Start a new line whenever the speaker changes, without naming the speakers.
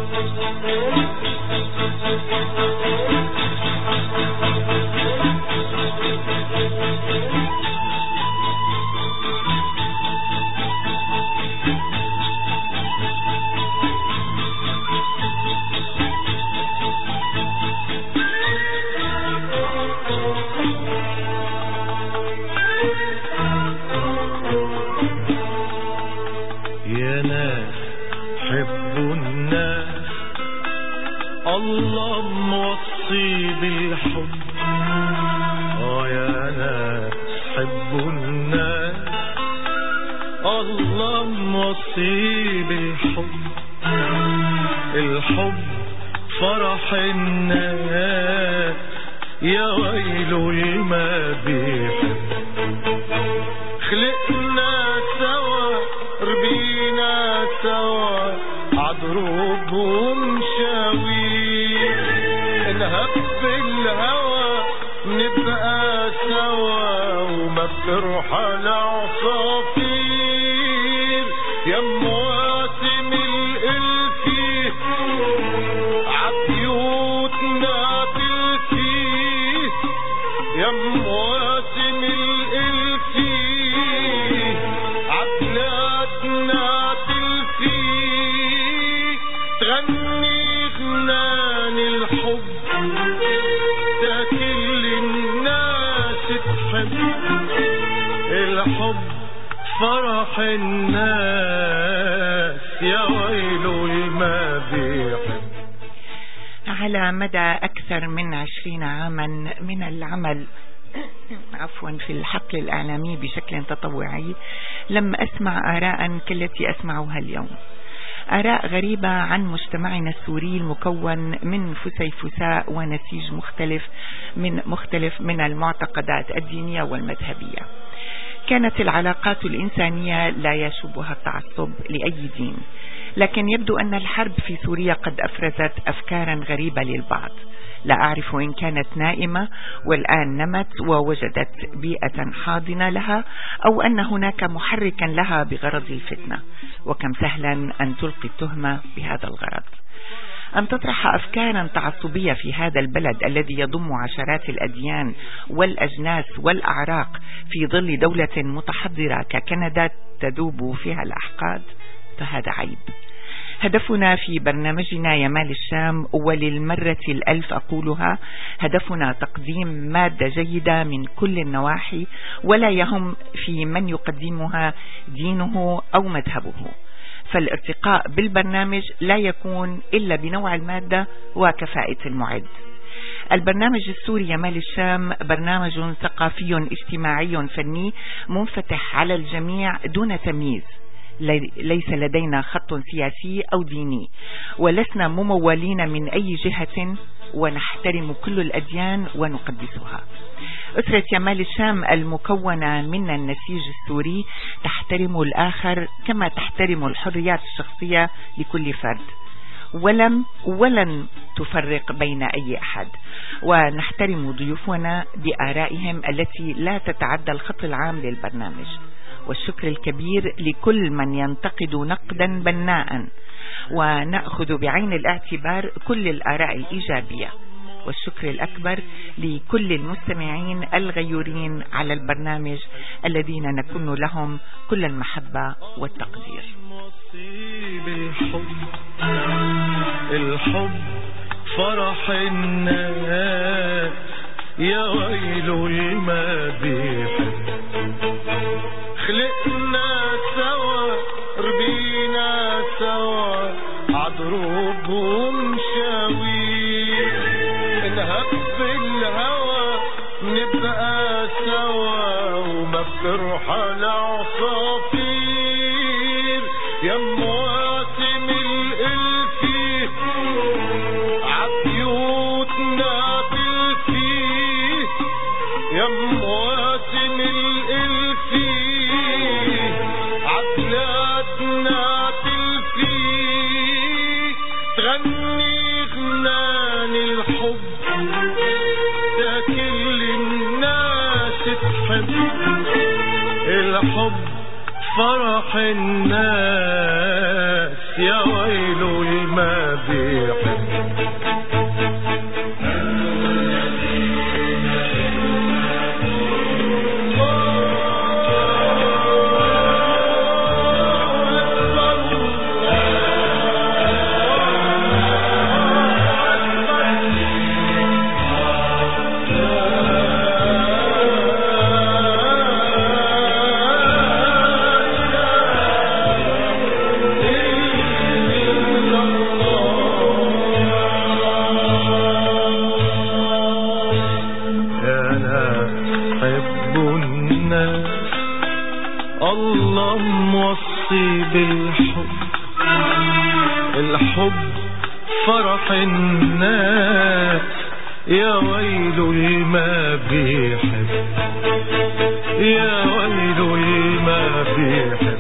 يا ناس حبوا الناس، الله موصي بالحب. يا ناس حبوا الناس، الله موصي بالحب. الحب فرح الناس، يا ويله لما بيحب. خلقنا سوا ربينا سوا عدروب ومشاوير، نهب بالهوى نبقى سوا وما بترحل عصافير. يا مواسم الالفيه عبيوتنا تلفيه، يا مواسم الالفيه عبلادنا تلفيه. تغني غنان الحب تاكل الناس تحب. الحب فرح الناس، يا ويله لما بيحب.
على مدى أكثر من 20 عاما من العمل في الحقل الإعلامي بشكل تطوعي، لم أسمع آراء كالتي أسمعها اليوم. آراء غريبة عن مجتمعنا السوري المكون من فسيفساء ونسيج مختلف من المعتقدات الدينية والمذهبية. كانت العلاقات الإنسانية لا يشوبها التعصب لأي دين، لكن يبدو أن الحرب في سوريا قد أفرزت أفكارا غريبة للبعض، لا أعرف إن كانت نائمة والآن نمت ووجدت بيئة حاضنة لها، أو أن هناك محركا لها بغرض الفتنة، وكم سهلا أن تلقي التهمة بهذا الغرض. أن تطرح أفكارا تعصبية في هذا البلد الذي يضم عشرات الأديان والأجناس والأعراق في ظل دولة متحضرة ككندا تذوب فيها الأحقاد، فهذا عيب. هدفنا في برنامجنا يمال الشام، وللمرة الألف أقولها، هدفنا تقديم مادة جيدة من كل النواحي، ولا يهم في من يقدمها دينه أو مذهبه. فالارتقاء بالبرنامج لا يكون إلا بنوع المادة وكفاءة المعد. البرنامج السوري يمال الشام برنامج ثقافي اجتماعي فني منفتح على الجميع دون تمييز. ليس لدينا خط سياسي أو ديني، ولسنا ممولين من أي جهة، ونحترم كل الأديان ونقدسها. أسرة يمال الشام المكونة من النسيج السوري تحترم الآخر كما تحترم الحريات الشخصية لكل فرد، ولن تفرق بين أي أحد، ونحترم ضيوفنا بآرائهم التي لا تتعدى الخط العام للبرنامج. والشكر الكبير لكل من ينتقد نقدا بناء، ونأخذ بعين الاعتبار كل الآراء الإيجابية. والشكر الأكبر لكل المستمعين الغيورين على البرنامج الذين نكن لهم كل المحبة والتقدير.
الحب فرح الناس، يا ويله لما بيحب. خلقنا سوا ربينا سوا عدروب ومشاوير، نهب بالهوى نبقى سوا وما بترحل عصافير. يا مواسم الالفيه عبيوتنا تلفيه، يا مواسم الالفيه عبلادنا تلفيه. تغني غنان الحب تاكل الناس تحب. الحب فرح الناس، يا ويله ما بيحب. الله موصي بالحب، الحب فرح الناس، يا ويله ما بيحب، يا ويله ما بيحب.